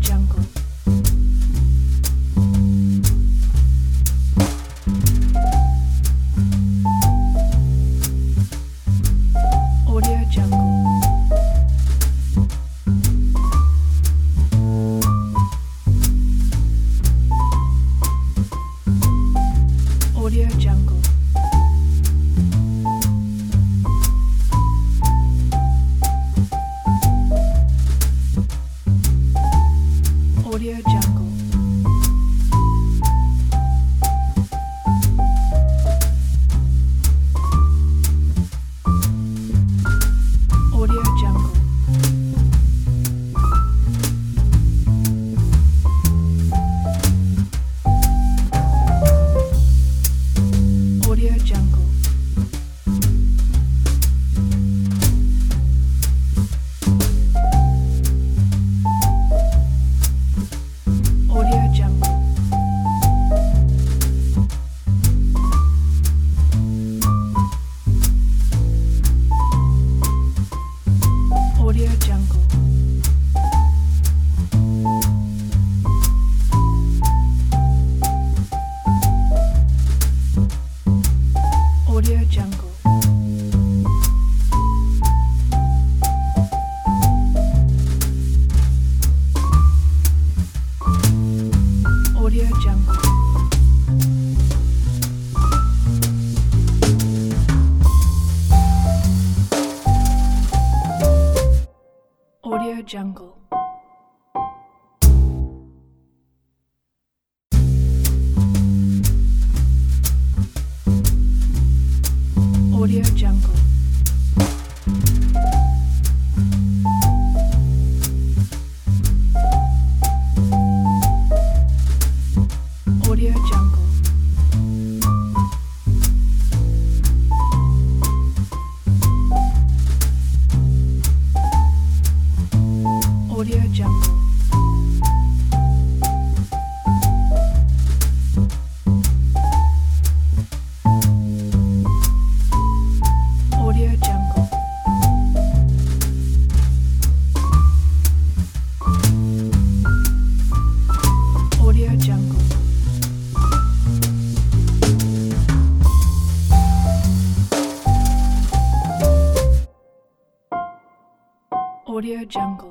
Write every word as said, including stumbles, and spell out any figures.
Jungle. Audio Jungle. Audio Jungle. Audio Jungle. Audio Jungle. Audio Jungle. Audio Jungle. Audio Jungle. Audio Jungle. Audio Jungle. Audio Jungle. Audio Jungle. Audio Jungle. Audio Jungle. Audio Jungle. Audio Jungle. Audio Jungle.